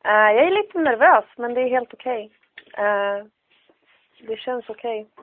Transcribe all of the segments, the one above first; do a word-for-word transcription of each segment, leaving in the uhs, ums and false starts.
Uh, jag är lite nervös, men det är helt okej. Okay. Uh, det känns okej. Okay.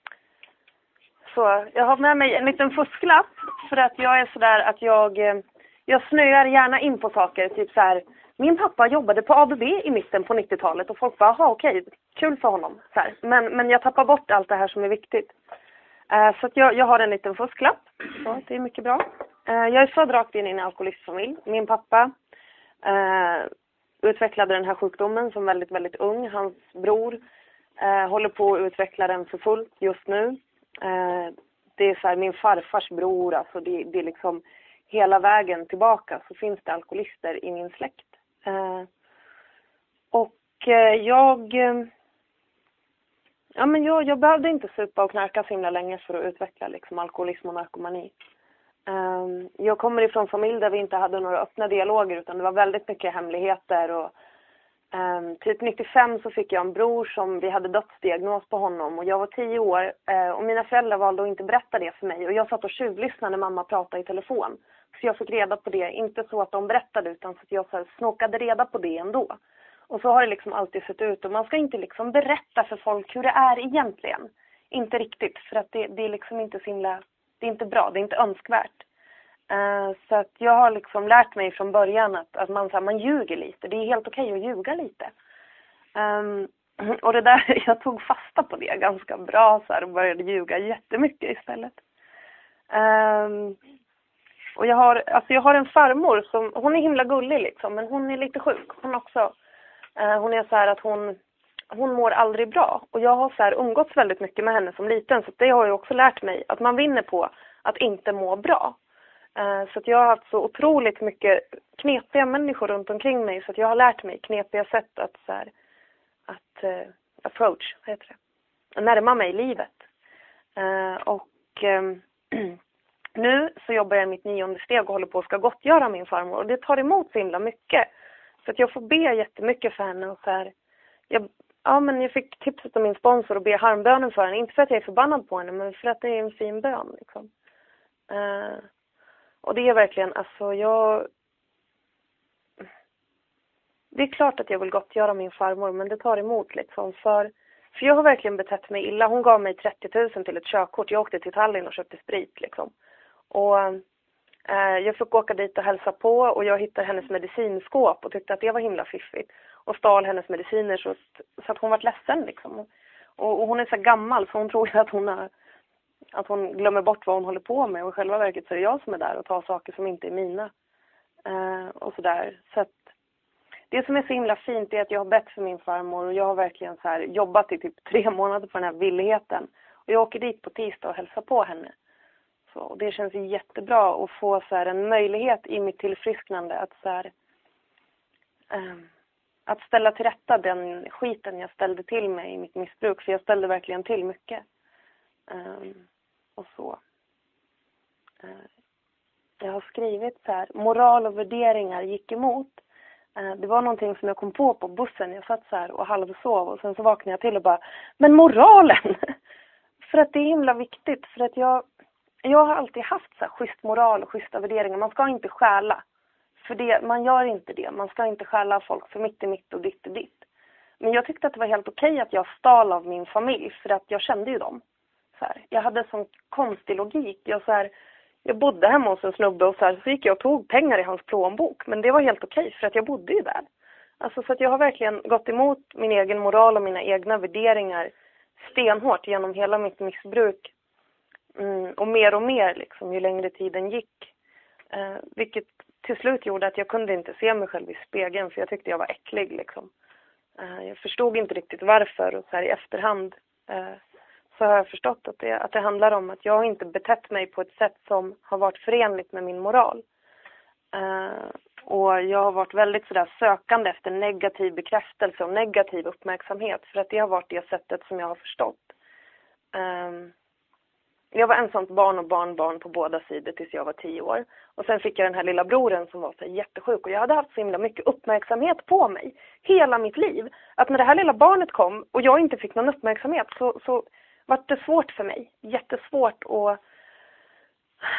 Så, jag har med mig en liten fusklapp. För att jag är sådär att jag... Jag snöar gärna in på saker. Typ så här. Min pappa jobbade på A B B i mitten på nittiotalet. Och folk bara, aha, okej, okay, kul för honom. Så här. Men, men jag tappar bort allt det här som är viktigt. Uh, så att jag, jag har en liten fusklapp. Så det är mycket bra. Uh, jag är född rakt in i en alkoholistfamilj. Min pappa... Uh, utvecklade den här sjukdomen som väldigt, väldigt ung. Hans bror eh, håller på att utveckla den för fullt just nu. Eh, det är så här, min farfars bror, alltså det, det är liksom hela vägen tillbaka så finns det alkoholister i min släkt. Eh, och eh, jag, eh, ja men jag, jag behövde inte supa och knarka så himla länge för att utveckla liksom alkoholism och narkomani. Um, jag kommer ifrån familj där vi inte hade några öppna dialoger utan det var väldigt mycket hemligheter och um, typ nittiofem så fick jag en bror som vi hade dödsdiagnos på honom och jag var tio år uh, och mina föräldrar valde att inte berätta det för mig och jag satt och tjuvlyssnade när mamma pratade i telefon så jag fick reda på det, inte så att de berättade utan så att jag så här, snokade reda på det ändå och så har det liksom alltid sett ut och man ska inte liksom berätta för folk hur det är egentligen, inte riktigt för att det, det är liksom inte så himla. Det är inte bra, det är inte önskvärt. Uh, så att jag har liksom lärt mig från början att, att man, så här, man ljuger lite. Det är helt okej att ljuga lite. Um, och det där, jag tog fasta på det ganska bra så här, och började ljuga jättemycket istället. Um, och jag har, alltså jag har en farmor som, hon är himla gullig liksom, men hon är lite sjuk. Hon också, uh, hon är så här att hon... Hon mår aldrig bra. Och jag har så här umgåtts väldigt mycket med henne som liten. Så det har jag också lärt mig. Att man vinner på att inte må bra. Uh, så att jag har haft så otroligt mycket knepiga människor runt omkring mig. Så att jag har lärt mig knepiga sätt att, så här, att uh, approach, vad heter det? Närma mig livet. Uh, och um, nu så jobbar jag i mitt nionde steg och håller på att ska gottgöra min farmor. Och det tar emot så himla mycket. Så att jag får be jättemycket för henne och så här. Jag, ja, men jag fick tipset av min sponsor att be harmbönen för henne. Inte för att jag är förbannad på henne, men för att det är en fin bön. Liksom. Uh, och det är verkligen, alltså jag... Det är klart att jag vill gottgöra min farmor, men det tar emot liksom. För, för jag har verkligen betett mig illa. Hon gav mig trettio tusen till ett körkort. Jag åkte till Tallinn och köpte sprit liksom. Och uh, jag fick åka dit och hälsa på. Och jag hittade hennes medicinskåp och tyckte att det var himla fiffigt. Och stal hennes mediciner så att, så att hon var ledsen liksom. Och, och hon är så gammal så hon tror att hon, har, att hon glömmer bort vad hon håller på med. Och i själva verket så är det jag som är där och tar saker som inte är mina. Uh, och sådär. Så att det som är så himla fint är att jag har bett för min farmor. Och jag har verkligen så här jobbat i typ tre månader på den här villigheten. Och jag åker dit på tisdag och hälsar på henne. Så, och det känns jättebra att få så här en möjlighet i mitt tillfrisknande att så här... Um, Att ställa till rätta den skiten jag ställde till mig i mitt missbruk. För jag ställde verkligen till mycket. Um, och så. Uh, jag har skrivit så här. Moral och värderingar gick emot. Uh, det var någonting som jag kom på på bussen. Jag satt så här och halvsov. Och sen så vaknade jag till och bara. Men moralen! För att det är himla viktigt. För att jag, jag har alltid haft så här schysst moral och schyssta värderingar. Man ska inte stjäla. För det, man gör inte det. Man ska inte stjäla folk för mitt i mitt och ditt och ditt. Men jag tyckte att det var helt okej att jag stal av min familj. För att jag kände ju dem. Så här, jag hade sån konstig logik. Jag, så här, jag bodde hemma hos en snubbe och så, här, så gick jag och tog pengar i hans plånbok. Men det var helt okej för att jag bodde ju där. Alltså, så att jag har verkligen gått emot min egen moral och mina egna värderingar stenhårt genom hela mitt missbruk. Mm, och mer och mer liksom, ju längre tiden gick. Eh, vilket till slut gjorde att jag kunde inte se mig själv i spegeln för jag tyckte jag var äcklig liksom. Uh, jag förstod inte riktigt varför och så här i efterhand uh, så har jag förstått att det, att det handlar om att jag inte betett mig på ett sätt som har varit förenligt med min moral. Uh, och jag har varit väldigt sådär sökande efter negativ bekräftelse och negativ uppmärksamhet för att det har varit det sättet som jag har förstått. Uh, Jag var ensamt barn och barnbarn på båda sidor tills jag var tio år. Och sen fick jag den här lilla broren som var så jättesjuk. Och jag hade haft så himla mycket uppmärksamhet på mig hela mitt liv. Att när det här lilla barnet kom och jag inte fick någon uppmärksamhet så, så var det svårt för mig. Jättesvårt att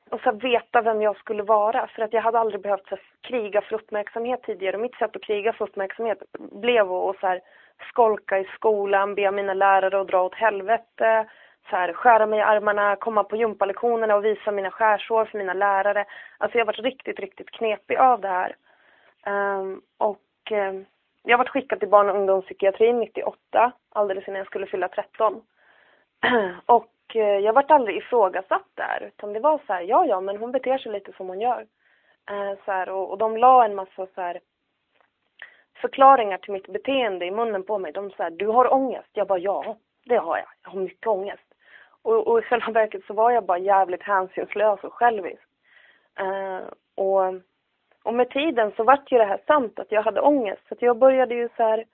och så här, veta vem jag skulle vara. För att jag hade aldrig behövt så här, kriga för uppmärksamhet tidigare. Och mitt sätt att kriga för uppmärksamhet blev att och, så här, skolka i skolan, be mina lärare att dra åt helvete. Så här, skära mig i armarna, komma på gympalektionerna och visa mina skärsår för mina lärare. Alltså jag har varit riktigt, riktigt knepig av det här. Um, och um, jag har varit skickad till barn- och ungdomspsykiatrin nittioåtta, alldeles innan jag skulle fylla tretton. Och uh, jag varit aldrig ifrågasatt där, utan det var så här, ja ja, men hon beter sig lite som hon gör. Uh, så här, och, och de la en massa så här förklaringar till mitt beteende i munnen på mig. De sa, du har ångest. Jag bara, ja, det har jag. Jag har mycket ångest. Och, och i själva verket så var jag bara jävligt hänsynslös och självisk. Uh, och, och med tiden så vart ju det här sant att jag hade ångest. Så att jag började ju så här...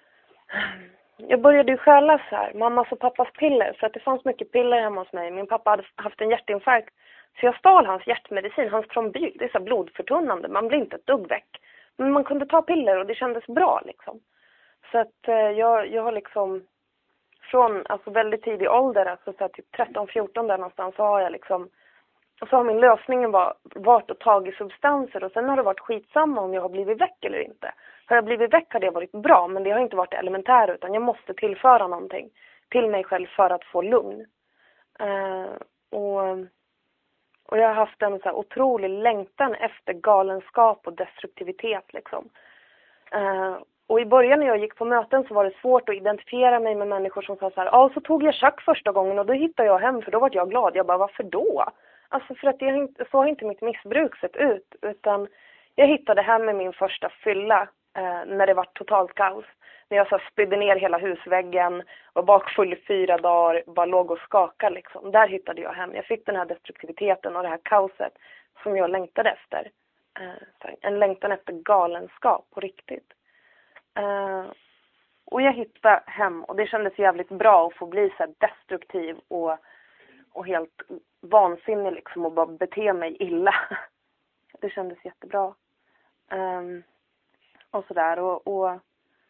Jag började ju stjäla så här, mammas och pappas piller. För att det fanns mycket piller hemma hos mig. Min pappa hade haft en hjärtinfarkt. Så jag stal hans hjärtmedicin, hans trombyl. Det är så här blodförtunnande. Man blir inte ett dugg väck. Men man kunde ta piller och det kändes bra liksom. Så att eh, jag, jag har liksom... Från alltså väldigt tidig ålder, alltså så här, typ tretton fjorton där någonstans, så har jag liksom... Och så har min lösning var, varit att ta i substanser. Och sen har det varit skitsamma om jag har blivit väck eller inte. Har jag blivit väck har det varit bra. Men det har inte varit elementärt, utan jag måste tillföra någonting till mig själv för att få lugn. Uh, och, och jag har haft en så här otrolig längtan efter galenskap och destruktivitet liksom. Uh, och i början när jag gick på möten så var det svårt att identifiera mig med människor som sa så här, ja så tog jag schack första gången och då hittade jag hem för då var jag glad. Jag bara, varför då? Alltså för att det har inte, så har inte mitt missbruk sett ut, utan jag hittade hem med min första fylla eh, när det var totalt kaos. När jag så spydde ner hela husväggen, var bakfull i fyra dagar, bara låg och skakade liksom. Där hittade jag hem. Jag fick den här destruktiviteten och det här kaoset som jag längtade efter. Eh, en längtan efter galenskap på riktigt. Eh, och jag hittade hem och det kändes jävligt bra att få bli så här destruktiv och, och helt vansinnig liksom och bara bete mig illa. Det kändes jättebra. Um, och sådär och, och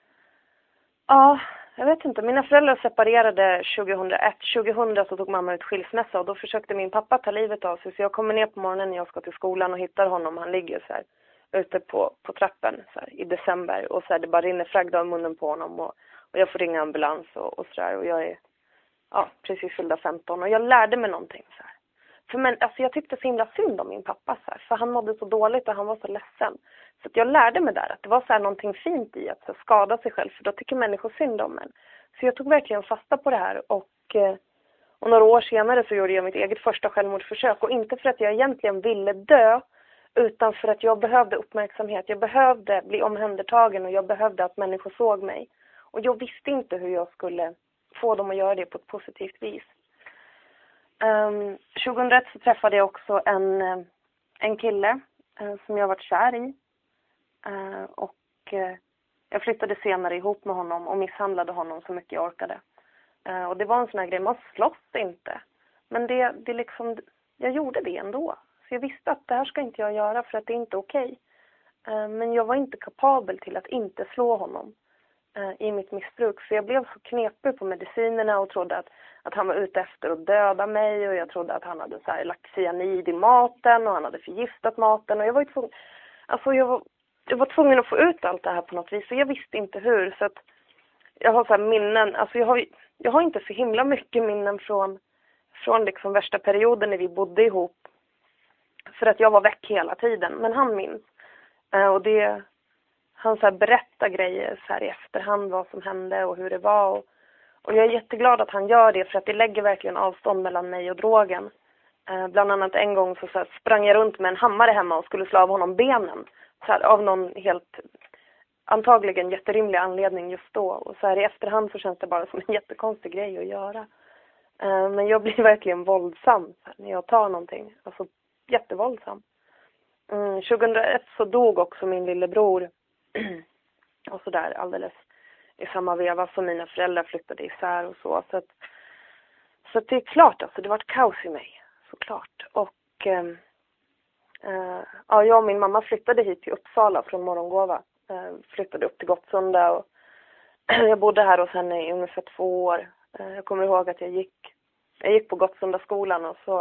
ja, jag vet inte. Mina föräldrar separerade tjugohundraett. tjugohundra så tog mamma ut skilsmässa och då försökte min pappa ta livet av sig. Så jag kommer ner på morgonen när jag ska till skolan och hittar honom. Han ligger så här ute på, på trappen så här, i december. Och så här, det bara rinner fragd av munnen på honom. Och, och jag får ringa ambulans och, och sådär. Och jag är ja, precis fyllda femton. Och jag lärde mig någonting så här. För men, alltså, jag tyckte så himla synd om min pappa. Så här, för han mådde så dåligt och han var så ledsen. Så att jag lärde mig där att det var så här någonting fint i att så här, skada sig själv. För då tycker människor synd om en. Så jag tog verkligen fasta på det här. Och, och några år senare så gjorde jag mitt eget första självmordsförsök. Och inte för att jag egentligen ville dö. Utan för att jag behövde uppmärksamhet. Jag behövde bli omhändertagen och jag behövde att människor såg mig. Och jag visste inte hur jag skulle få dem att göra det på ett positivt vis. Um, tjugohundraett så träffade jag också en, en kille uh, som jag varit kär i. Uh, och uh, jag flyttade senare ihop med honom och misshandlade honom så mycket jag orkade. Uh, och det var en sån här grej, man slåss inte. Men det, det liksom, jag gjorde det ändå. Så jag visste att det här ska inte jag göra för att det är inte okej. Uh, men jag var inte kapabel till att inte slå honom uh, i mitt missbruk. Så jag blev så knepig på medicinerna och trodde att, att han var ute efter att döda mig. Och jag trodde att han hade så här, lagt cyanid i maten och han hade förgiftat maten. Och jag var ju tvungen, alltså jag var, jag var tvungen att få ut allt det här på något vis. Och jag visste inte hur. Så att jag har så här minnen, alltså jag har, jag har inte så himla mycket minnen från, från liksom värsta perioden när vi bodde ihop. För att jag var väck hela tiden. Men han minns. Uh, och det, han så här berättar grejer så här i efterhand vad som hände och hur det var. Och, och jag är jätteglad att han gör det. För att det lägger verkligen avstånd mellan mig och drogen. Uh, bland annat en gång så, så här, sprang jag runt med en hammare hemma och skulle slå av honom benen. Så här, av någon helt antagligen jätterimlig anledning just då. Och så här i efterhand så känns det bara som en jättekonstig grej att göra. Uh, men jag blir verkligen våldsam så här, när jag tar någonting. Alltså jättevåldsam. Mm, tjugohundraett så dog också min lillebror. Och så där alldeles i samma veva som mina föräldrar flyttade isär och så. Så, att, så att det är klart, alltså det var ett kaos i mig. Såklart. Och äh, äh, ja, jag och min mamma flyttade hit till Uppsala från Morgongåva. Äh, flyttade upp till Gottsunda och jag bodde här hos henne i ungefär två år. Äh, jag kommer ihåg att jag gick, jag gick på Gottsunda skolan och så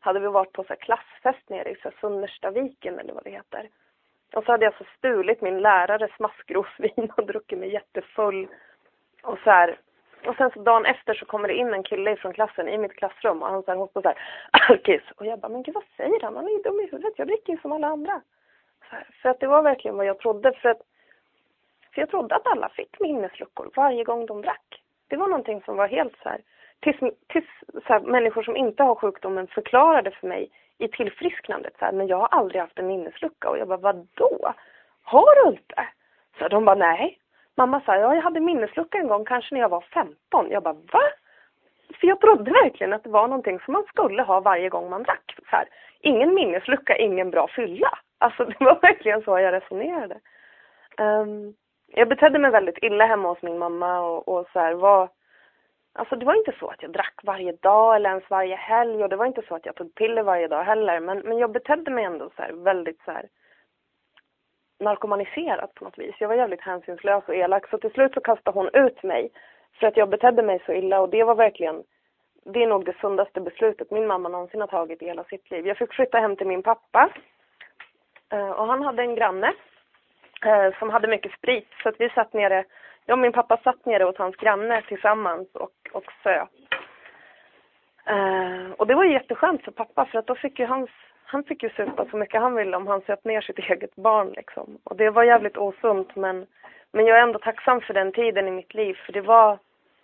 hade vi varit på så här klassfest nere i så här Sunnerstaviken eller vad det heter. Och så hade jag så stulit min lärares maskrosvin och druckit mig jättefull. Och så här, och sen så dagen efter så kommer det in en kille från klassen i mitt klassrum och han så här hoppar så här, alkis. Och jag bara, men gud vad säger han? Han är ju dum i huvudet, jag dricker ju som alla andra. Så här, för att det var verkligen vad jag trodde. För att för jag trodde att alla fick minnesluckor varje gång de drack. Det var någonting som var helt så här, tills, tills så här, människor som inte har sjukdomen förklarade för mig i tillfrisknandet så här, men jag har aldrig haft en minneslucka. Och jag bara, vadå? Har du inte? Så de bara, nej. Mamma sa, ja, jag hade minneslucka en gång, kanske när jag var femton. Jag bara, va? För jag trodde verkligen att det var någonting som man skulle ha varje gång man drack. Så här, ingen minneslucka, ingen bra fylla. Alltså det var verkligen så jag resonerade. Um, jag betedde mig väldigt illa hemma hos min mamma och, och så här var... Alltså det var inte så att jag drack varje dag eller ens varje helg. Och det var inte så att jag tog piller varje dag heller. Men, men jag betedde mig ändå så här väldigt så här narkomaniserat på något vis. Jag var jävligt hänsynslös och elak. Så till slut så kastade hon ut mig. För att jag betedde mig så illa. Och det var verkligen... Det är nog det sundaste beslutet min mamma någonsin har tagit i hela sitt liv. Jag fick flytta hem till min pappa. Och han hade en granne som hade mycket sprit. Så att vi satt nere... Jag och min pappa satt nere hos hans granne tillsammans och, och söp. Uh, och det var ju jätteskönt för pappa för att då fick ju hans, han fick ju supa så mycket han ville om han söp ner sitt eget barn liksom. Och det var jävligt osunt men, men jag är ändå tacksam för den tiden i mitt liv för det var...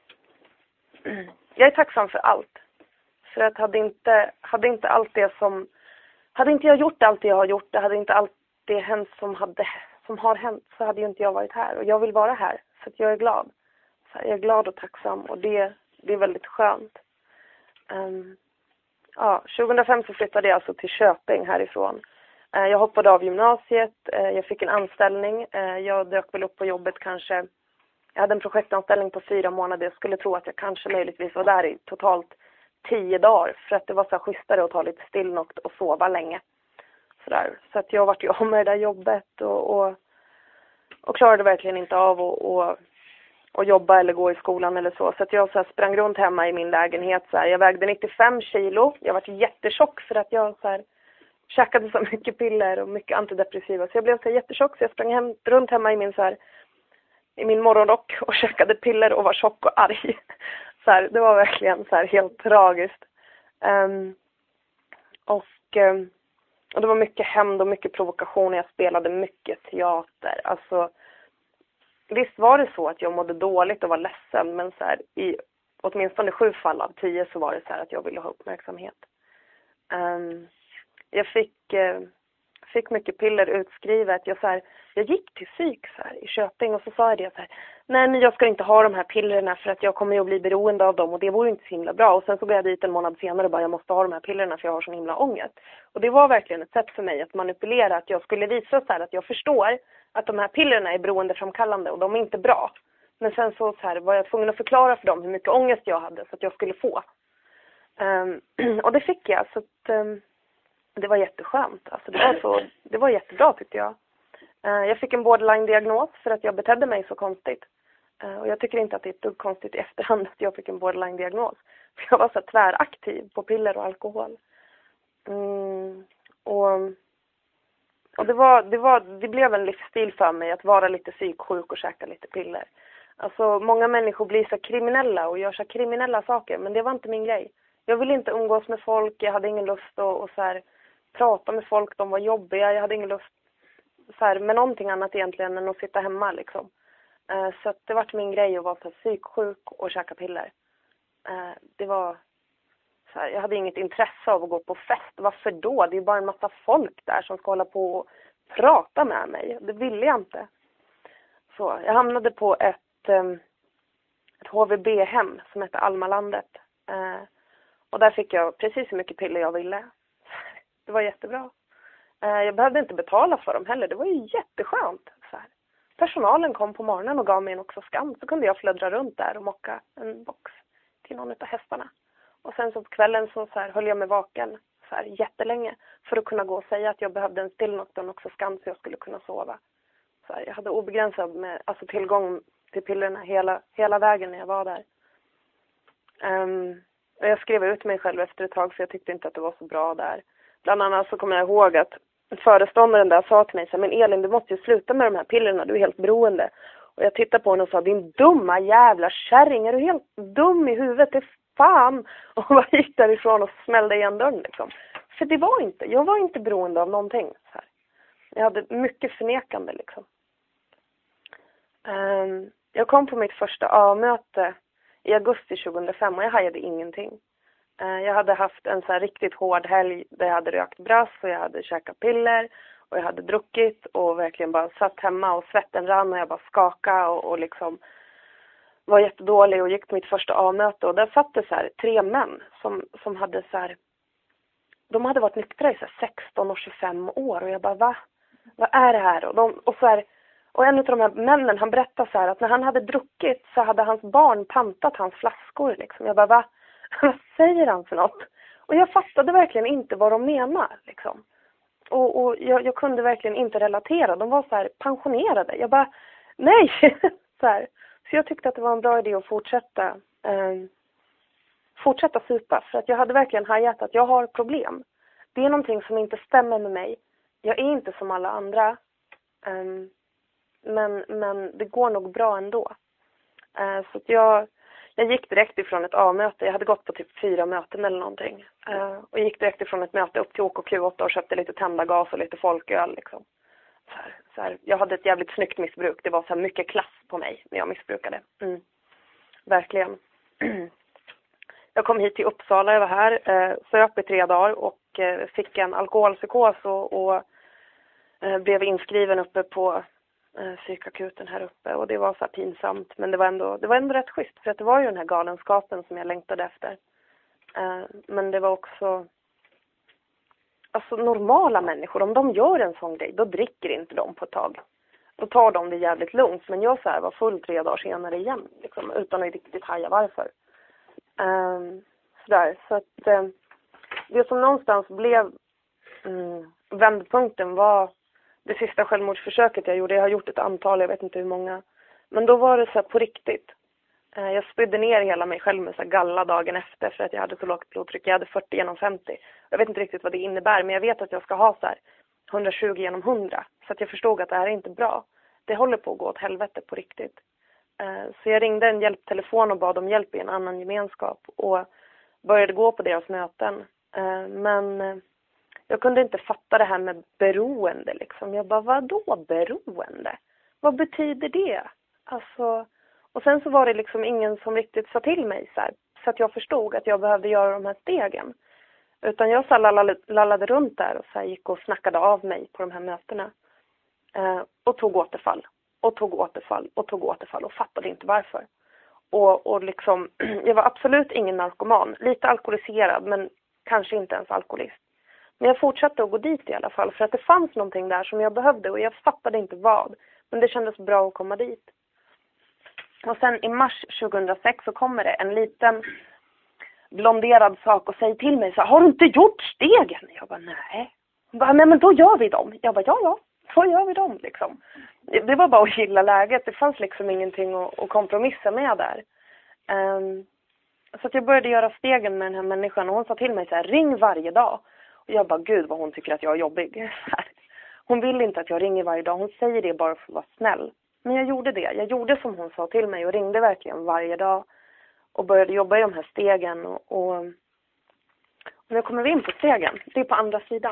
Jag är tacksam för allt. För att hade inte, hade inte allt det som... Hade inte jag gjort allt det jag har gjort, det hade inte allt det hänt som, hade, som har hänt så hade ju inte jag varit här. Och jag vill vara här. Så att jag är glad. Så jag är glad och tacksam. Och det, det är väldigt skönt. Um, ja, tjugohundrafem så flyttade jag alltså till Köping härifrån. Uh, jag hoppade av gymnasiet. Uh, jag fick en anställning. Uh, jag dök väl upp på jobbet kanske. Jag hade en projektanställning på fyra månader. Jag skulle tro att jag kanske möjligtvis var där i totalt tio dagar. För att det var så här schysstare att ta lite stillnokt och sova länge. Så, där. Så att jag vart ju om med det där jobbet. Och... och Och klarade verkligen inte av att, att, att jobba eller gå i skolan eller så. Så att jag så här sprang runt hemma i min lägenhet. Så här. Jag vägde nittiofem kilo. Jag var jättetjock för att jag så här, käkade så mycket piller och mycket antidepressiva. Så jag blev så här jättetjock så jag sprang hem, runt hemma i min, så här, i min morgonrock och käkade piller och var tjock och arg. Så här, det var verkligen så här helt tragiskt. Um, och... Um, Och det var mycket hämnd och mycket provokation. Jag spelade mycket teater. Alltså, visst var det så att jag mådde dåligt och var ledsen. Men så här, i åtminstone sju fall av tio så var det så här att jag ville ha uppmärksamhet. Um, jag fick, uh, fick mycket piller utskrivet. Jag, så här, jag gick till psyk så här, i Köping och så sa jag det så här. Nej, men jag ska inte ha de här pillerna för att jag kommer ju att bli beroende av dem. Och det vore inte så himla bra. Och sen så går jag dit en månad senare och bara jag måste ha de här pillerna för jag har så himla ångest. Och det var verkligen ett sätt för mig att manipulera. Att jag skulle visa så här att jag förstår att de här pillerna är beroendeframkallande och de är inte bra. Men sen så, så här, var jag tvungen att förklara för dem hur mycket ångest jag hade så att jag skulle få. Um, och det fick jag. Så att, um, det var jätteskönt. Alltså det var, så, det var jättebra tyckte jag. Uh, jag fick en borderline-diagnos för att jag betedde mig så konstigt. Uh, och jag tycker inte att det är ett dugg konstigt i efterhand att jag fick en borderline-diagnos. För jag var så tväraktiv på piller och alkohol. Mm, och och det, var, det, var, det blev en livsstil för mig att vara lite psyksjuk och käka lite piller. Alltså många människor blir så kriminella och gör så kriminella saker. Men det var inte min grej. Jag ville inte umgås med folk. Jag hade ingen lust att och så här, prata med folk. De var jobbiga. Jag hade ingen lust så här, med någonting annat egentligen än att sitta hemma liksom. Uh, så att det var min grej att vara så här, psyksjuk och käka piller. Uh, det var... Så här, jag hade inget intresse av att gå på fest. Varför då? Det är bara en massa folk där som ska hålla på och prata med mig. Det ville jag inte. Så jag hamnade på ett, ett H V B-hem som heter Almalandet. Och där fick jag precis hur mycket piller jag ville. Det var jättebra. Jag behövde inte betala för dem heller. Det var ju jätteskönt. Så här. Personalen kom på morgonen och gav mig en Oxoscan. Så kunde jag fluddra runt där och mocka en box till någon av hästarna. Och sen så på kvällen så, så här, höll jag mig vaken så här, jättelänge. För att kunna gå och säga att jag behövde en stillnokt och också skam så jag skulle kunna sova. Så här, jag hade obegränsad med, alltså, tillgång till pillerna hela, hela vägen när jag var där. Um, Och jag skrev ut mig själv efter ett tag för jag tyckte inte att det var så bra där. Bland annat så kommer jag ihåg att föreståndaren där sa till mig så här, men Elin, du måste ju sluta med de här pillerna, du är helt beroende. Och jag tittade på henne och sa, din dumma jävla kärring, är du helt dum i huvudet? Det är fan! Och jag gick därifrån och smällde igen dörren liksom. För det var inte, jag var inte beroende av någonting. Så här. Jag hade mycket förnekande liksom. Um, jag kom på mitt första A-möte i augusti tjugohundrafem och jag hajade ingenting. Uh, jag hade haft en så här riktigt hård helg där jag hade rökt brass och jag hade käkat piller och jag hade druckit och verkligen bara satt hemma och svetten rann och jag bara skakade och, och liksom var jättedålig och gick på mitt första A-möte och där satt det så här tre män som, som hade så här, de hade varit nyktra i så här sexton och tjugofem år och jag bara, va? Vad är det här? Och, de, och, så här, och en av de här männen, han berättade så här att när han hade druckit så hade hans barn pantat hans flaskor liksom. Jag bara, va? Vad säger han för något? Och jag fattade verkligen inte vad de menar liksom. Och, och jag, jag kunde verkligen inte relatera. De var så här pensionerade. Jag bara, nej! så, här. Så jag tyckte att det var en bra idé att fortsätta eh, fortsätta supa. För att jag hade verkligen hajat att jag har problem. Det är någonting som inte stämmer med mig. Jag är inte som alla andra. Um, men, men det går nog bra ändå. Uh, så att jag, jag gick direkt ifrån ett A-möte. Jag hade gått på typ fyra möten eller någonting. Uh, och gick direkt ifrån ett möte upp till O K Q åtta och köpte lite tända gas och lite folköl. Liksom. Så här, så här. Jag hade ett jävligt snyggt missbruk. Det var så här mycket klass på mig när jag missbrukade. Mm. Verkligen. Jag kom hit till Uppsala, jag var här, eh, söp i tre dagar och eh, fick en alkoholpsykos och, och eh, blev inskriven uppe på eh, psykakuten här uppe. Och det var så här pinsamt, men det var, ändå, det var ändå rätt schysst för att det var ju den här galenskapen som jag längtade efter. Eh, men det var också alltså normala människor, om de gör en sån grej, då dricker inte de på ett tag. Då tar de det jävligt lugnt, men jag så här var full tre dagar senare igen, liksom, utan att riktigt haja varför. Um, sådär. Så att um, det som någonstans blev um, vändpunkten var det sista självmordsförsöket jag gjorde. Jag har gjort ett antal, jag vet inte hur många. Men då var det så här på riktigt. Uh, jag spydde ner hela mig själv med så här galla dagen efter för att jag hade så lågt blodtryck. Jag hade fyrtio genom femtio. Jag vet inte riktigt vad det innebär, men jag vet att jag ska ha så här hundratjugo genom hundra. Så att jag förstod att det här är inte bra. Det håller på att gå åt helvete på riktigt. Så jag ringde en hjälptelefon och bad om hjälp i en annan gemenskap och började gå på deras möten. Men jag kunde inte fatta det här med beroende liksom. Jag bara, vad då beroende? Vad betyder det? Alltså, och sen så var det liksom ingen som riktigt sa till mig så här, så att jag förstod att jag behövde göra de här stegen. Utan jag så lallade, lallade runt där och så här gick och snackade av mig på de här mötena. Och tog återfall. Och tog återfall och tog återfall och fattade inte varför. Och, och liksom, jag var absolut ingen narkoman. Lite alkoholiserad men kanske inte ens alkoholist. Men jag fortsatte att gå dit i alla fall. För att det fanns någonting där som jag behövde och jag fattade inte vad. Men det kändes bra att komma dit. Och sen i mars tjugohundrasex så kommer det en liten blonderad sak och säger till mig så här, har du inte gjort stegen? Jag bara, nej. Hon bara, nej men då gör vi dem. Jag bara, ja ja. Så gör vi dem liksom. Det var bara att gilla läget. Det fanns liksom ingenting att, att kompromissa med där. Um, så att jag började göra stegen med den här människan. Och hon sa till mig så här, ring varje dag. Och jag bara, gud vad hon tycker att jag är jobbig. Hon vill inte att jag ringer varje dag. Hon säger det bara för att vara snäll. Men jag gjorde det. Jag gjorde som hon sa till mig. Och ringde verkligen varje dag. Och började jobba i de här stegen. Och, och, och nu kommer vi in på stegen. Det är på andra sidan.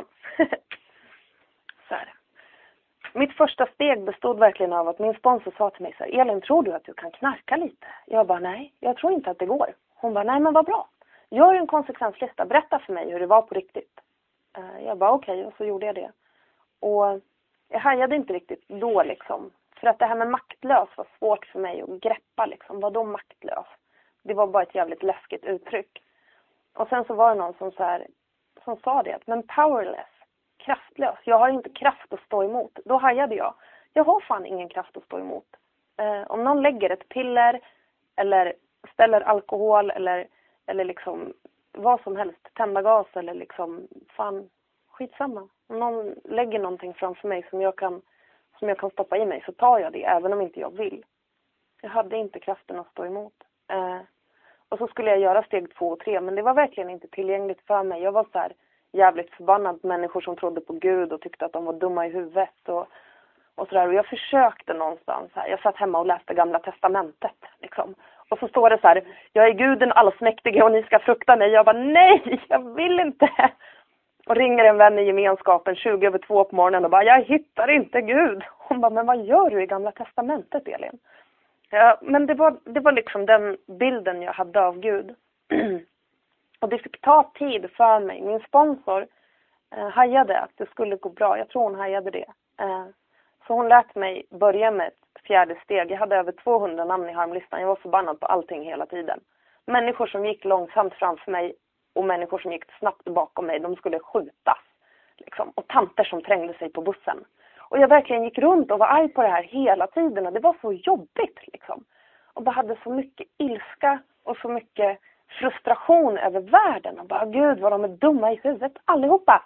Så här. Mitt första steg bestod verkligen av att min sponsor sa till mig så här, Elin, tror du att du kan knarka lite? Jag bara, nej, jag tror inte att det går. Hon bara, nej men vad bra. Gör en konsekvenslista, berätta för mig hur det var på riktigt. Jag bara, okej, okay, och så gjorde jag det. Och jag hajade inte riktigt då liksom. För att det här med maktlös var svårt för mig att greppa liksom. Vad då maktlös? Det var bara ett jävligt läskigt uttryck. Och sen så var det någon som, så här, som sa det, men powerless. Kraftlös. Jag har inte kraft att stå emot. Då hajade jag. Jag har fan ingen kraft att stå emot. Eh, om någon lägger ett piller eller ställer alkohol eller, eller liksom vad som helst. Tända gas eller liksom fan skitsamma. Om någon lägger någonting framför mig som jag kan, som jag kan stoppa i mig så tar jag det även om inte jag vill. Jag hade inte kraften att stå emot. Eh, Och så skulle jag göra steg två och tre, men det var verkligen inte tillgängligt för mig. Jag var så här jävligt förbannad på människor som trodde på Gud och tyckte att de var dumma i huvudet och, och sådär. Och jag försökte någonstans här. Jag satt hemma och läste Gamla Testamentet liksom. Och så står det så här: jag är Guden allsmäktige och ni ska frukta mig. Jag bara, nej, jag vill inte. Och ringer en vän i gemenskapen tjugo över två på morgonen och bara, jag hittar inte Gud. Hon bara, men vad gör du i Gamla Testamentet, Elin? Ja, men det var, det var liksom den bilden jag hade av Gud. Och det fick ta tid för mig. Min sponsor eh, hajade att det skulle gå bra. Jag tror hon hajade det. Eh, så hon lät mig börja med ett fjärde steg. Jag hade över tvåhundra namn i harmlistan. Jag var förbannad på allting hela tiden. Människor som gick långsamt framför mig och människor som gick snabbt bakom mig, de skulle skjutas. Liksom. Och tanter som trängde sig på bussen. Och jag verkligen gick runt och var arg på det här hela tiden. Och det var så jobbigt liksom. Och bara hade så mycket ilska och så mycket frustration över världen. Och bara, gud vad de är dumma i huvudet allihopa.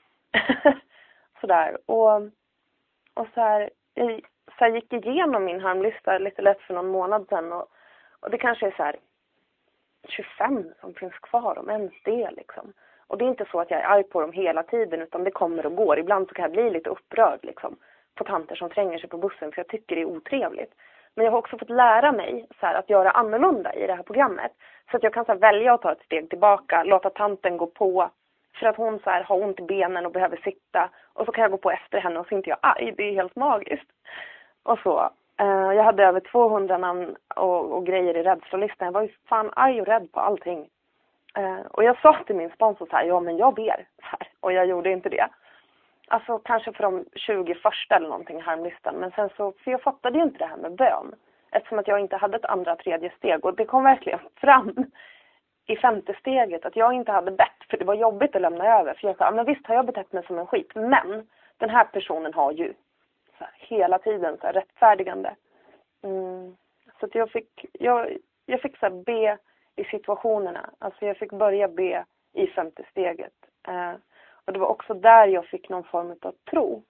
Sådär. Och, och så här, jag så här gick igenom min harmlista lite lätt för någon månad sedan. Och, och det kanske är så här tjugofem som finns kvar, om ens det liksom. Och det är inte så att jag är arg på dem hela tiden, utan det kommer och går. Ibland så kan jag bli lite upprörd liksom, på tanter som tränger sig på bussen, för jag tycker det är otrevligt. Men jag har också fått lära mig så här, att göra annorlunda i det här programmet. Så att jag kan så här, välja att ta ett steg tillbaka, låta tanten gå på. För att hon så här, har ont i benen och behöver sitta. Och så kan jag gå på efter henne och så är inte jag arg. Det är helt magiskt. Och så. Uh, jag hade över tvåhundra namn och, och grejer i rädslolistan. Jag var ju fan arg och rädd på allting. Uh, och jag sa till min sponsor så här, ja men jag ber. Så här, och jag gjorde inte det. Alltså kanske för de tjugo första eller någonting i harmlistan. Men sen så, för jag fattade ju inte det här med bön. Eftersom att jag inte hade ett andra, tredje steg. Och det kom verkligen fram i femte steget att jag inte hade bett. För det var jobbigt att lämna över. För jag sa, men visst har jag betett mig som en skit. Men den här personen har ju så här, hela tiden så här, rättfärdigande. Mm. Så att jag fick, jag, jag fick så här, be i situationerna. Alltså jag fick börja be i femte steget. Eh, och det var också där jag fick någon form av tro.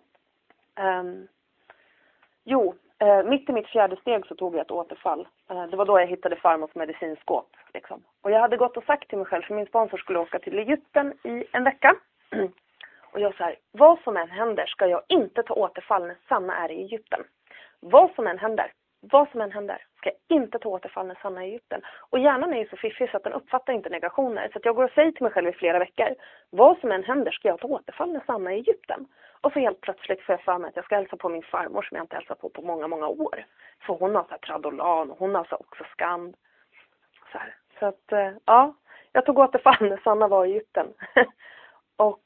Um, jo, eh, mitt i mitt fjärde steg så tog jag ett återfall. Eh, det var då jag hittade farmors medicinskåp. Liksom. Och jag hade gått och sagt till mig själv, för min sponsor skulle åka till Egypten i en vecka. Och jag sa här, vad som än händer ska jag inte ta återfall när Sanna är i Egypten. Vad som än händer, vad som än händer ska jag inte ta återfall när Sanna är i Egypten. Och hjärnan är ju så fiffig så att den uppfattar inte negationer. Så att jag går och säger till mig själv i flera veckor, vad som än händer ska jag ta återfall när Sanna är i Egypten. Och så helt plötsligt får jag för mig att jag ska hälsa på min farmor som jag inte hälsat på på många, många år. För hon har så här Tradolan och hon har så också Skand. Så, här. Så att, ja, jag tog återfall när Sanna var i Egypten. och,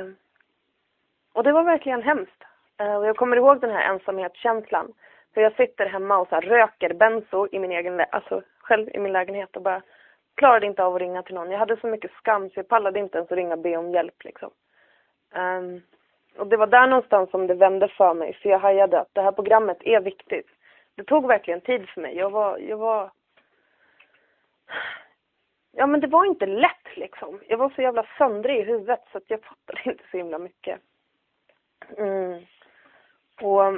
och det var verkligen hemskt. Och jag kommer ihåg den här ensamhetskänslan. För jag sitter hemma och så här röker benzo i min egen, alltså själv i min lägenhet och bara klarade inte av att ringa till någon. Jag hade så mycket skam så jag pallade inte ens att ringa och be om hjälp liksom. Um, och det var där någonstans som det vände för mig. För jag hajade att det här programmet är viktigt. Det tog verkligen tid för mig. Jag var, jag var... Ja men det var inte lätt liksom. Jag var så jävla söndrig i huvudet så att jag fattade inte så himla mycket. Mm. Och...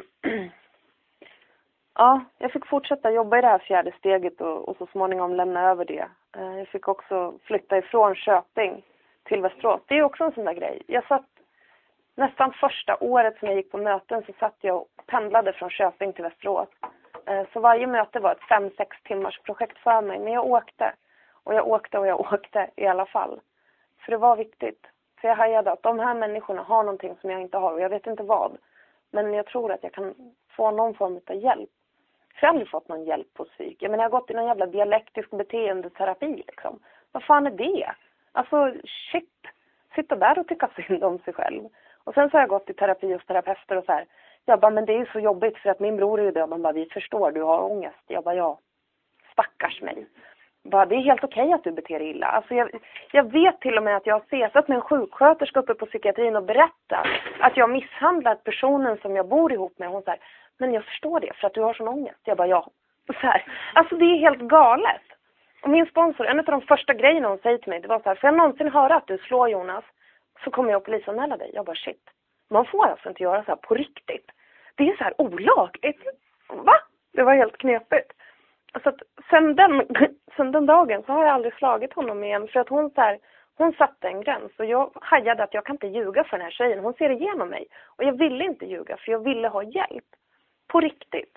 Ja, jag fick fortsätta jobba i det här fjärde steget och, och så småningom lämna över det. Jag fick också flytta ifrån Köping till Västerås. Det är också en sån där grej. Jag satt nästan första året som jag gick på möten så satt jag och pendlade från Köping till Västerås. Så varje möte var ett fem sex timmars projekt för mig. Men jag åkte och jag åkte och jag åkte i alla fall. För det var viktigt. För jag hajade att de här människorna har någonting som jag inte har och jag vet inte vad. Men jag tror att jag kan få någon form av hjälp. För jag har aldrig fått någon hjälp på psyk. Jag menar jag har gått i någon jävla dialektisk beteendeterapi liksom. Vad fan är det? Alltså shit. Sitta där och tycka synd om sig själv. Och sen så har jag gått i terapi hos terapeuter och så här. Jag bara, men det är ju så jobbigt för att min bror är ju död. De bara, vi förstår, du har ångest. Jag bara, ja. Stackars mig. Bara, det är helt okej att du beter dig illa. Alltså jag, jag vet till och med att jag har sesat med en sjuksköterska uppe på psykiatrin och berättat att jag misshandlat personen som jag bor ihop med. Hon säger, men jag förstår det för att du har sån ångest. Jag bara, ja. Så här. Alltså det är helt galet. Och min sponsor, en av de första grejerna hon säger till mig, det var så här, får jag någonsin höra att du slår Jonas så kommer jag att polisanmäla dig. Jag bara, shit. Man får alltså inte göra så här på riktigt. Det är så här olagligt. Va? Det var helt knepigt. Så att sen den, sen den den dagen så har jag aldrig slagit honom igen. För att hon så här, hon satte en gräns. Och jag hajade att jag kan inte ljuga för den här tjejen. Hon ser igenom mig. Och jag ville inte ljuga för jag ville ha hjälp. På riktigt.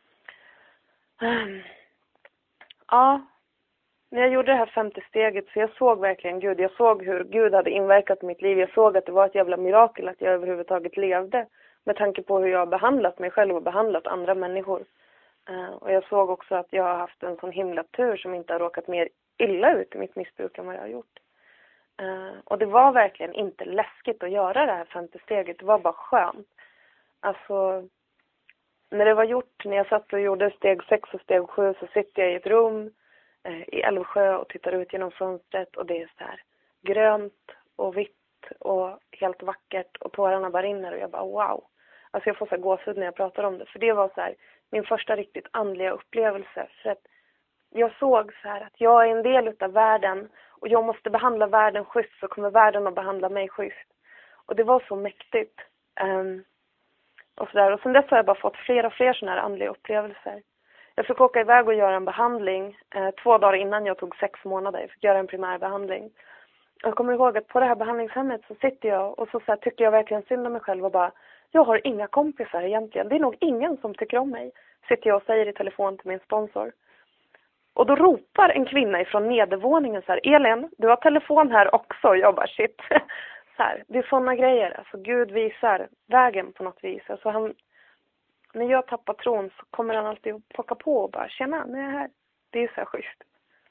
Um, ja. När jag gjorde det här femte steget så jag såg verkligen Gud. Jag såg hur Gud hade inverkat i mitt liv. Jag såg att det var ett jävla mirakel att jag överhuvudtaget levde. Med tanke på hur jag har behandlat mig själv och behandlat andra människor. Uh, och jag såg också att jag har haft en sån himla tur som inte har råkat mer illa ut i mitt missbruk än vad jag har gjort. Uh, och det var verkligen inte läskigt att göra det här femte steget. Det var bara skönt. Alltså, när det var gjort, när jag satt och gjorde steg sex och steg sju så sitter jag i ett rum uh, i Älvsjö och tittar ut genom fönstret och det är så här grönt och vitt och helt vackert och tårarna bara rinner och jag bara wow. Alltså jag får så här gåshud när jag pratar om det. För det var så här min första riktigt andliga upplevelse. För att jag såg så här att jag är en del av världen. Och jag måste behandla världen schysst så kommer världen att behandla mig schysst. Och det var så mäktigt. Um, och, så där. Och sen dess har jag bara fått fler och fler sådana här andliga upplevelser. Jag fick åka iväg och göra en behandling. Eh, två dagar innan jag tog sex månader. Jag fick göra en primärbehandling. Jag kommer ihåg att på det här behandlingshemmet så sitter jag och så, så här, tycker jag verkligen synd om mig själv och bara, jag har inga kompisar egentligen. Det är nog ingen som tycker om mig. Sitter jag och säger i telefon till min sponsor. Och då ropar en kvinna ifrån nedervåningen så här, Elin, du har telefon här också. Jag bara, shit. Så här, det är sådana grejer. Alltså Gud visar vägen på något vis. Alltså han, när jag tappar tron så kommer han alltid att plocka på och bara, tjena, nu är jag här. Det är så här schysst.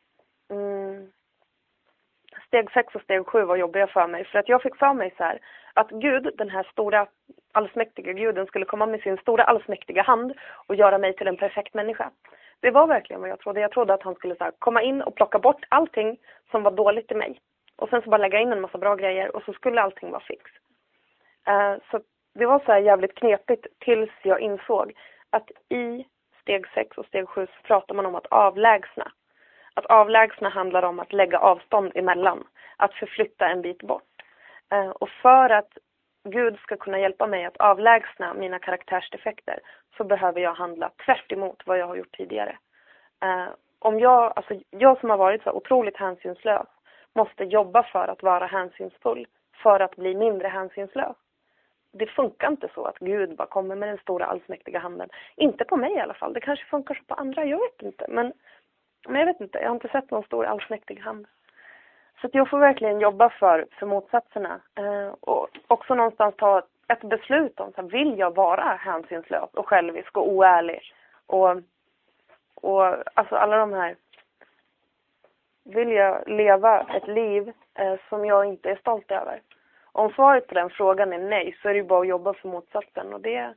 Mm. Steg sex och steg sju var jobbiga för mig. För att jag fick för mig så här, att Gud, den här stora allsmäktiga guden, skulle komma med sin stora allsmäktiga hand och göra mig till en perfekt människa. Det var verkligen vad jag trodde. Jag trodde att han skulle så här, komma in och plocka bort allting som var dåligt i mig. Och sen så bara lägga in en massa bra grejer och så skulle allting vara fix. Uh, så det var så här jävligt knepigt tills jag insåg att i steg sex och steg sju så pratar man om att avlägsna. Att avlägsna handlar om att lägga avstånd emellan. Att förflytta en bit bort. Uh, och för att Gud ska kunna hjälpa mig att avlägsna mina karaktärsdefekter så behöver jag handla tvärt emot vad jag har gjort tidigare. Uh, om jag, alltså jag som har varit så otroligt hänsynslös måste jobba för att vara hänsynsfull för att bli mindre hänsynslös. Det funkar inte så att Gud bara kommer med den stora allsmäktiga handen. Inte på mig i alla fall. Det kanske funkar så på andra, jag vet inte. Men, men jag vet inte, jag har inte sett någon stor allsmäktig hand. Så att jag får verkligen jobba för, för motsatserna. Eh, och också någonstans ta ett beslut om, så här, vill jag vara hänsynslös och självisk och oärlig? Och, och alltså alla de här, vill jag leva ett liv eh, som jag inte är stolt över? Om svaret på den frågan är nej så är det ju bara att jobba för motsatsen. Och det,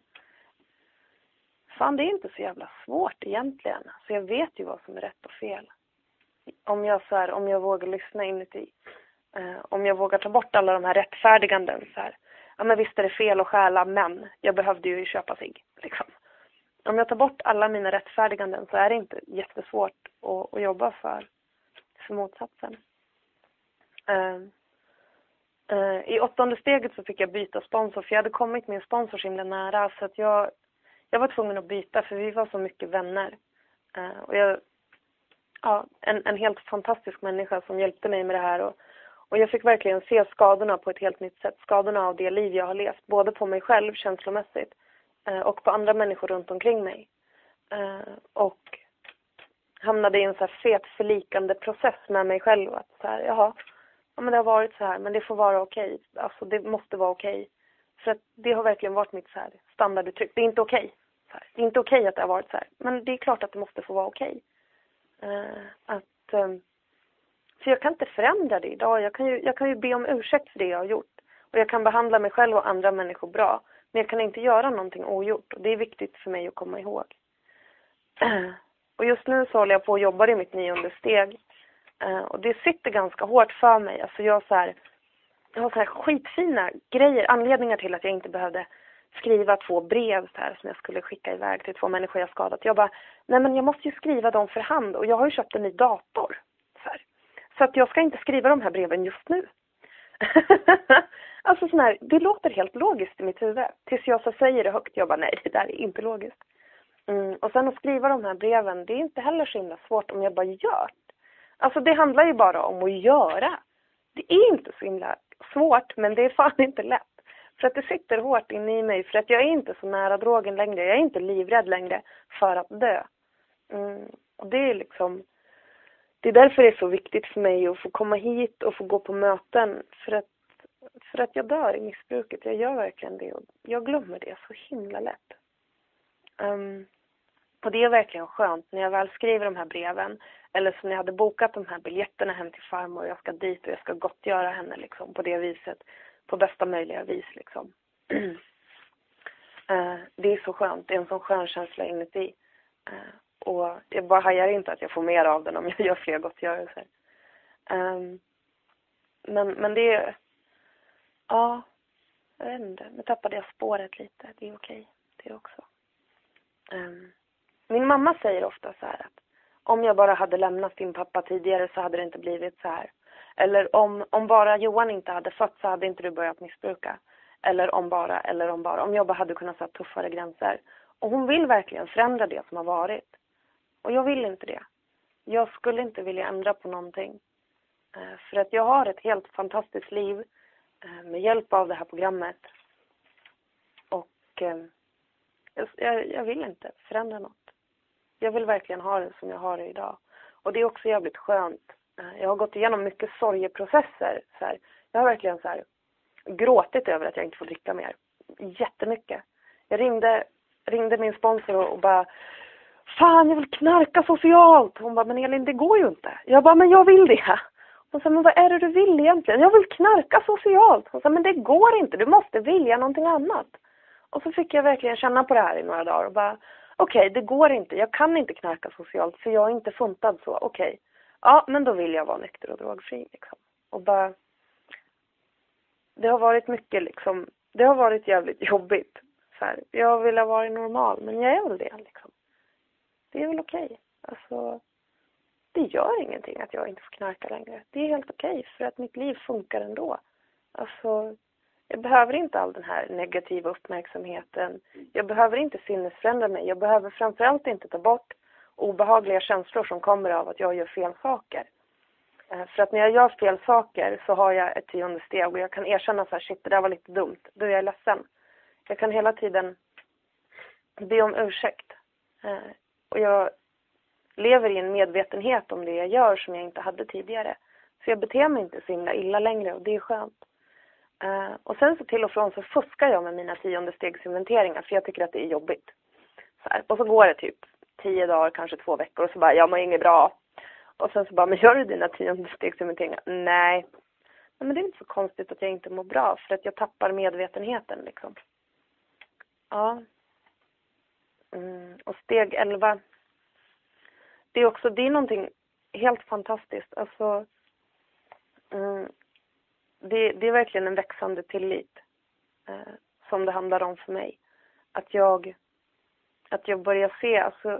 fan det är inte så jävla svårt egentligen. Så jag vet ju vad som är rätt och fel. Om jag, så här, om jag vågar lyssna inuti. Eh, om jag vågar ta bort alla de här rättfärdiganden. Så här. Ja men visst är det fel att stjäla, men jag behövde ju köpa sig. Liksom. Om jag tar bort alla mina rättfärdiganden så är det inte jättesvårt att, att jobba för, för motsatsen. Eh, eh, I åttonde steget så fick jag byta sponsor. För jag hade kommit med en sponsor så himla nära. Så att jag, jag var tvungen att byta för vi var så mycket vänner. Eh, och jag... Ja, en, en helt fantastisk människa som hjälpte mig med det här. Och, och jag fick verkligen se skadorna på ett helt nytt sätt. Skadorna av det liv jag har levt. Både på mig själv känslomässigt. Eh, och på andra människor runt omkring mig. Eh, och hamnade i en så här fet förlikande process med mig själv. Att så här, jaha, ja, men det har varit så här. Men det får vara okej. Alltså det måste vara okej. För att det har verkligen varit mitt så här standarduttryck. Det är inte okej. Så här. Det är inte okej att det har varit så här. Men det är klart att det måste få vara okej. Uh, att um, för jag kan inte förändra det idag. Jag kan, ju, jag kan ju be om ursäkt för det jag har gjort. Och jag kan behandla mig själv och andra människor bra. Men jag kan inte göra någonting ogjort. Och det är viktigt för mig att komma ihåg. Uh, och just nu så håller jag på och jobbar i mitt nionde steg. Uh, och det sitter ganska hårt för mig. Alltså jag, så här, jag har så här skitfina grejer. Anledningar till att jag inte behövde skriva två brev så här, som jag skulle skicka iväg till två människor jag skadat. Jag bara, nej men jag måste ju skriva dem för hand och jag har ju köpt en ny dator. Så, här. Så att jag ska inte skriva de här breven just nu. Alltså sån här, det låter helt logiskt i mitt huvud. Tills jag så säger det högt, jag bara nej, det där är inte logiskt. Mm, och sen att skriva de här breven, det är inte heller så himla svårt om jag bara gör. Alltså det handlar ju bara om att göra. Det är inte så himla svårt, men det är fan inte lätt. För att det sitter hårt inne i mig. För att jag är inte så nära drogen längre. Jag är inte livrädd längre för att dö. Mm. Och det är liksom... Det är därför det är så viktigt för mig att få komma hit och få gå på möten. För att, för att jag dör i missbruket. Jag gör verkligen det. Och jag glömmer det så himla lätt. Um, och det är verkligen skönt när jag väl skriver de här breven. Eller som när jag hade bokat de här biljetterna hem till farmor. Jag ska dit och jag ska gottgöra henne liksom, på det viset. På bästa möjliga vis liksom. uh, det är så skönt. Det är en sån skön känsla inuti. Uh, och jag bara hajar inte att jag får mer av den om jag gör fler gottgörelser. Um, men, men det är... Ja, jag vet inte. Nu tappade jag spåret lite. Det är okej. Det också. Um, min mamma säger ofta så här att om jag bara hade lämnat din pappa tidigare så hade det inte blivit så här. Eller om, om bara Johan inte hade fött så hade inte du börjat missbruka. Eller om bara, eller om bara. Om jag bara hade kunnat sätta tuffare gränser. Och hon vill verkligen förändra det som har varit. Och jag vill inte det. Jag skulle inte vilja ändra på någonting. Uh, för att jag har ett helt fantastiskt liv. Uh, med hjälp av det här programmet. Och uh, jag, jag vill inte förändra något. Jag vill verkligen ha det som jag har det idag. Och det är också jävligt skönt. Jag har gått igenom mycket sorgeprocesser. Så här. Jag har verkligen så här, gråtit över att jag inte får dricka mer. Jättemycket. Jag ringde, ringde min sponsor och, och bara... Fan, jag vill knarka socialt. Hon bara, men Elin, det går ju inte. Jag bara, men jag vill det. Hon sa, men vad är det du vill egentligen? Jag vill knarka socialt. Hon sa, men det går inte. Du måste vilja någonting annat. Och så fick jag verkligen känna på det här i några dagar. Och bara, okej, okay, det går inte. Jag kan inte knarka socialt. För jag är inte funtad så. Okej. Okay. Ja, men då vill jag vara nykter och drogfri. Liksom. Och bara... Det har varit mycket liksom... Det har varit jävligt jobbigt. Så här, jag vill ha varit normal. Men jag är väl det liksom. Det är väl okej. Okay. Alltså... Det gör ingenting att jag inte får knarka längre. Det är helt okej. Okay för att mitt liv funkar ändå. Alltså... Jag behöver inte all den här negativa uppmärksamheten. Jag behöver inte sinnesförändra mig. Jag behöver framförallt inte ta bort obehagliga känslor som kommer av att jag gör fel saker. För att när jag gör fel saker så har jag ett tionde steg och jag kan erkänna så här, shit, det där var lite dumt. Då är jag ledsen. Jag kan hela tiden be om ursäkt. Och jag lever i en medvetenhet om det jag gör som jag inte hade tidigare. Så jag beter mig inte så himla illa längre och det är skönt. Uh, och sen så till och från så fuskar jag med mina tionde stegsinventeringar för jag tycker att det är jobbigt. Så här. Och så går det typ tio dagar, kanske två veckor och så bara, jag mår inget bra. Och sen så bara, men gör du dina tionde stegsinventeringar? Nej. Men det är inte så konstigt att jag inte mår bra för att jag tappar medvetenheten liksom. Ja. Mm. Och steg elva. Det är också, det är någonting helt fantastiskt. Alltså... Mm. Det, det är verkligen en växande tillit eh, som det handlar om för mig. Att jag, att jag börjar se, alltså,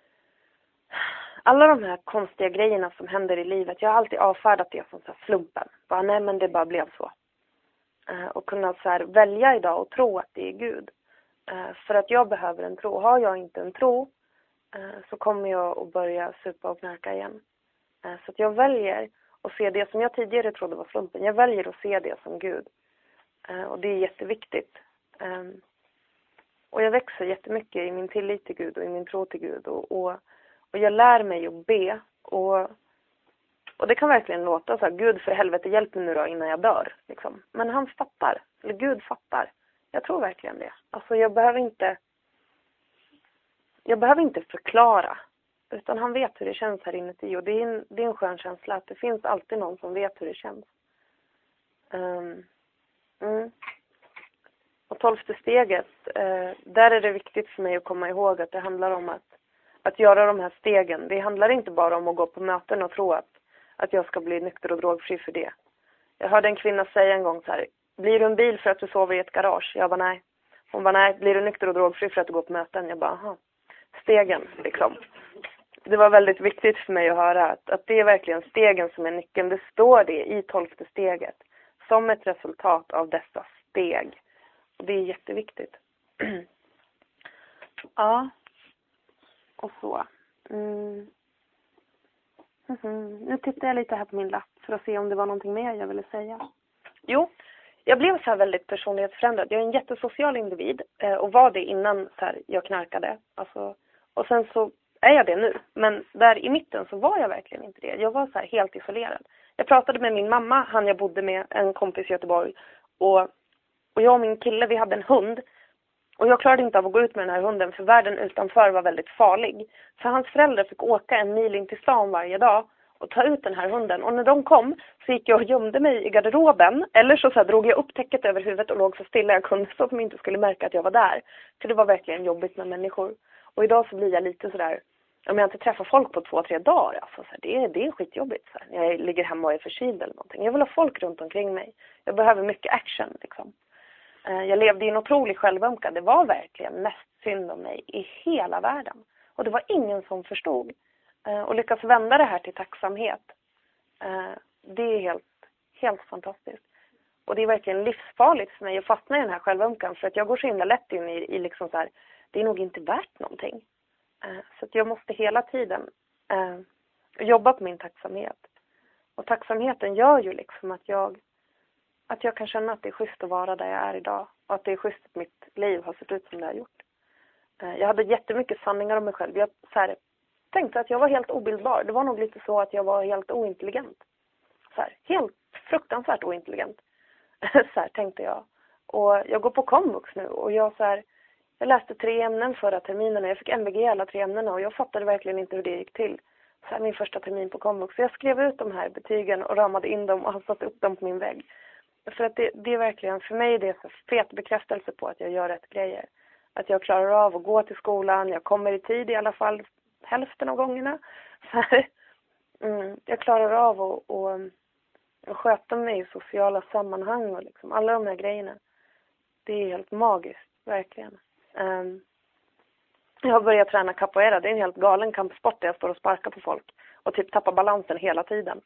alla de här konstiga grejerna som händer i livet. Jag har alltid avfärdat det som så här slumpen. Bara, nej men det bara blev så. Eh, och kunna så här, välja idag och tro att det är Gud. Eh, för att jag behöver en tro. Har jag inte en tro eh, så kommer jag att börja supa och knarka igen. Eh, så att jag väljer och se det som jag tidigare trodde var slumpen. Jag väljer att se det som Gud. Uh, och det är jätteviktigt. Um, och jag växer jättemycket i min tillit till Gud och i min tro till Gud. Och, och, och jag lär mig att be. Och, och det kan verkligen låta så här, Gud för helvete, hjälp mig nu då innan jag dör. Liksom. Men han fattar. Eller Gud fattar. Jag tror verkligen det. Alltså jag behöver inte... Jag behöver inte förklara. Utan han vet hur det känns här inuti. Och det är en, det är en skön känsla att det finns alltid någon som vet hur det känns. Um, mm. Och tolfte steget. Uh, där är det viktigt för mig att komma ihåg att det handlar om att, att göra de här stegen. Det handlar inte bara om att gå på möten och tro att, att jag ska bli nykter och drogfri för det. Jag hörde en kvinna säga en gång så här. Blir du en bil för att du sover i ett garage? Jag bara nej. Hon bara nej. Blir du nykter och drogfri för att du går på möten? Jag bara aha. Stegen liksom. Det var väldigt viktigt för mig att höra att, att det är verkligen stegen som är nyckeln. Det står det i tolfte steget. Som ett resultat av dessa steg. Och det är jätteviktigt. Ja. Och så. Mm. Mm-hmm. Nu tittar jag lite här på min lapp för att se om det var någonting mer jag ville säga. Jo, jag blev så här väldigt personlighetsförändrad. Jag är en jättesocial individ eh, och var det innan så här, jag knarkade. Alltså, och sen så är jag det nu. Men där i mitten så var jag verkligen inte det. Jag var så här helt isolerad. Jag pratade med min mamma, han jag bodde med, en kompis i Göteborg. Och, och jag och min kille, vi hade en hund. Och jag klarade inte av att gå ut med den här hunden för världen utanför var väldigt farlig. Så hans föräldrar fick åka en mil in till stan varje dag och ta ut den här hunden. Och när de kom så gick jag och gömde mig i garderoben. Eller så, så här, drog jag upp täcket över huvudet och låg så stilla jag kunde så att de inte skulle märka att jag var där. För det var verkligen jobbigt med människor. Och idag så blir jag lite sådär, om jag inte träffar folk på två, tre dagar. Alltså, så här, det, är, det är skitjobbigt. Så här. Jag ligger hemma och är förkyld eller någonting. Jag vill ha folk runt omkring mig. Jag behöver mycket action liksom. Jag levde i en otrolig självömkan. Det var verkligen mest synd om mig i hela världen. Och det var ingen som förstod. Och lyckas vända det här till tacksamhet. Det är helt, helt fantastiskt. Och det är verkligen livsfarligt för mig att fastna i den här självömkan. För att jag går så himla lätt in i, i liksom så här, det är nog inte värt någonting. Så att jag måste hela tiden jobba på min tacksamhet. Och tacksamheten gör ju liksom att jag Att jag kan känna att det är schysst att vara där jag är idag. Och att det är schysst att mitt liv har sett ut som det har gjort. Jag hade jättemycket sanningar om mig själv. Jag så här, tänkte att jag var helt obildbar. Det var nog lite så att jag var helt ointelligent. Så här, helt fruktansvärt ointelligent. Så här tänkte jag. Och jag går på komvux nu. Och jag, så här, jag läste tre ämnen förra terminen. Jag fick M V G i alla tre ämnena. Och jag fattade verkligen inte hur det gick till. Så här, min första termin på komvux. Så jag skrev ut de här betygen och ramade in dem och har satt upp dem på min vägg. För att det, det är verkligen, för mig det är så fet bekräftelse på att jag gör rätt grejer. Att jag klarar av att gå till skolan, jag kommer i tid i alla fall hälften av gångerna. Så här, mm, jag klarar av att, att, att sköta mig i sociala sammanhang och liksom alla de här grejerna. Det är helt magiskt, verkligen. Um, jag har börjat träna capoeira, det är en helt galen kampsport där jag står och sparkar på folk. Och typ tappar balansen hela tiden.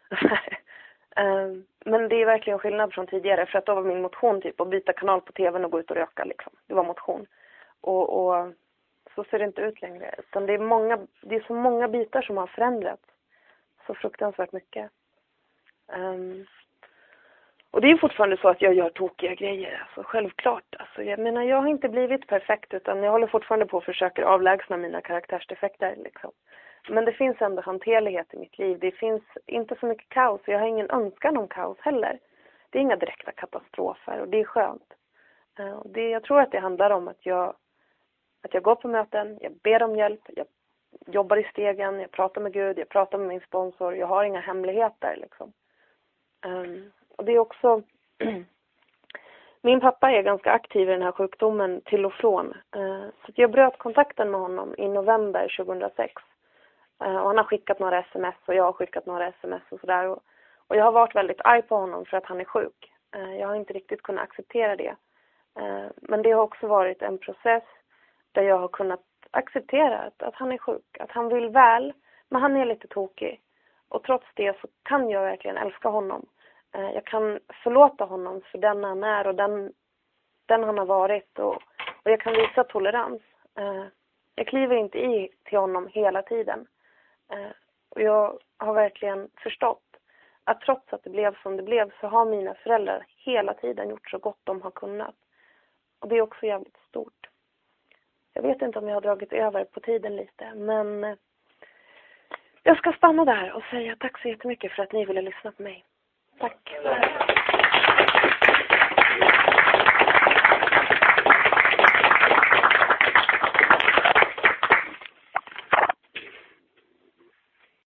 Men det är verkligen skillnad från tidigare. För att då var min motion typ att byta kanal på tvn och gå ut och röka liksom. Det var motion. Och, och så ser det inte ut längre. Utan det är, många, det är så många bitar som har förändrats. Så fruktansvärt mycket. Um, och det är fortfarande så att jag gör tokiga grejer. Alltså självklart. Alltså, jag menar jag har inte blivit perfekt. Utan jag håller fortfarande på och försöker avlägsna mina karaktärsdefekter liksom. Men det finns ändå hanterlighet i mitt liv. Det finns inte så mycket kaos. Jag har ingen önskan om kaos heller. Det är inga direkta katastrofer. Och det är skönt. Det, jag tror att det handlar om att jag, att jag går på möten. Jag ber om hjälp. Jag jobbar i stegen. Jag pratar med Gud. Jag pratar med min sponsor. Jag har inga hemligheter. Liksom. Um, och det är också... Min pappa är ganska aktiv i den här sjukdomen till och från. Uh, så jag bröt kontakten med honom i november tjugohundrasex. Och han har skickat några sms och jag har skickat några sms och sådär. Och, och jag har varit väldigt arg på honom för att han är sjuk. Jag har inte riktigt kunnat acceptera det. Men det har också varit en process där jag har kunnat acceptera att, att han är sjuk. Att han vill väl, men han är lite tokig. Och trots det så kan jag verkligen älska honom. Jag kan förlåta honom för den han är och den, den han har varit. Och, och jag kan visa tolerans. Jag kliver inte i till honom hela tiden. Och jag har verkligen förstått att trots att det blev som det blev så har mina föräldrar hela tiden gjort så gott de har kunnat. Och det är också jävligt stort. Jag vet inte om jag har dragit över på tiden lite, men jag ska stanna där och säga tack så jättemycket för att ni ville lyssna på mig. Tack.